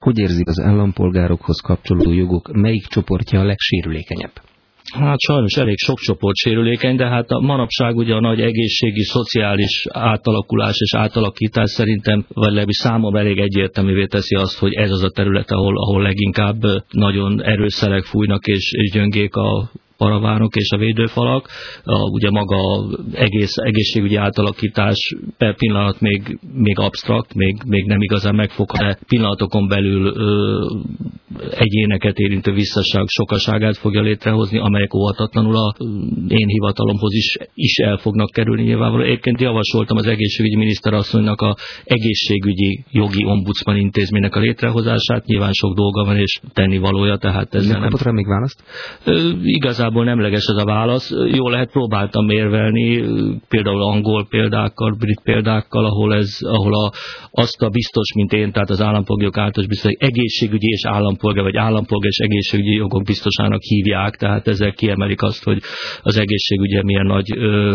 Hogy érzik az állampolgárokhoz kapcsolódó jogok, melyik csoportja a legsérülékenyebb? Hát sajnos elég sok csoport sérülékeny, de hát a manapság ugye a nagy egészségi, szociális átalakulás és átalakítás szerintem, vagy legalábbis számomra elég egyértelművé teszi azt, hogy ez az a terület, ahol leginkább nagyon erős szelek fújnak és gyöngék a paravánok és a védőfalak. Ugye maga egészségügyi átalakítás per pillanat még absztrakt, még nem igazán megfogható, de pillanatokon belül egyéneket érintő visszaság sokaságát fogja létrehozni, amelyek óhatatlanul a én hivatalomhoz is el fognak kerülni nyilvánvalóan. Egyébként javasoltam az egészségügyi miniszterasszonynak a egészségügyi jogi ombudsman intézménynek a létrehozását, nyilván sok dolga van és tennivalója, tehát ezzel nem kapott rá még választ? Igazából nemleges ez a válasz. Jól lehet, próbáltam érvelni, például angol példákkal, brit példákkal, ahol azt a biztos, mint én, tehát az állampolgárok általános biztos, hogy egészségügyi és állampolgár, vagy állampolgár és egészségügyi jogok biztosának hívják, tehát ezzel kiemelik azt, hogy az egészségügye milyen nagy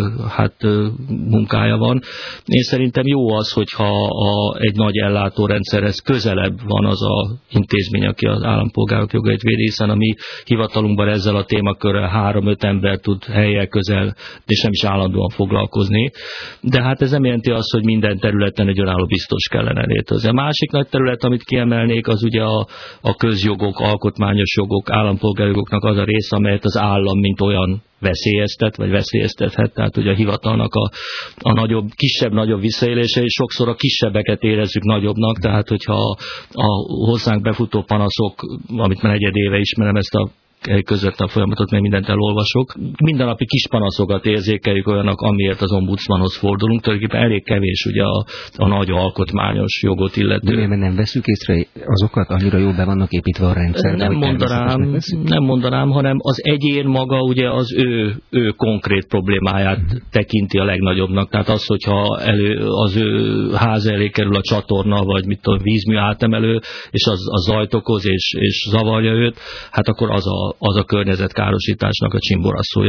munkája van. Én szerintem jó az, hogyha egy nagy ellátórendszerhez közelebb van az a intézmény, aki az állampolgárok jogait védi, hiszen a mi hivatalunkban ezzel a témakörrel 3-5 ember tud helyel közel, és nem is állandóan foglalkozni. De hát ez nem jelenti azt, hogy minden területen egy önálló biztos kellene létezni. A másik nagy terület, amit kiemelnék, az ugye a közjogok, alkotmányos jogok, állampolgárjogoknak az a része, amelyet az állam mint olyan veszélyeztet, vagy veszélyeztethet, tehát ugye a hivatalnak a kisebb-nagyobb visszaélése, és sokszor a kisebbeket érezzük nagyobbnak, tehát hogyha a hozzánk befutó panaszok, amit már egyed éve ismerem ezt a közvetlen folyamatot, mert mindent elolvasok. Mindennapi kis panaszokat érzékeljük olyanak, amiért az ombudsmanhoz fordulunk. Tulajdonképpen elég kevés ugye a nagy alkotmányos jogot illető. De nem veszük észre azokat, annyira jól be vannak építve a rendszerbe? Nem mondanám, hanem az egyén maga ugye az ő konkrét problémáját tekinti a legnagyobbnak. Tehát az, hogyha az ő ház elé kerül a csatorna, vagy mit tudom, vízmű átemelő, és az zajt okoz, és zavarja őt, hát akkor az a környezetkárosításnak a csimboraszója.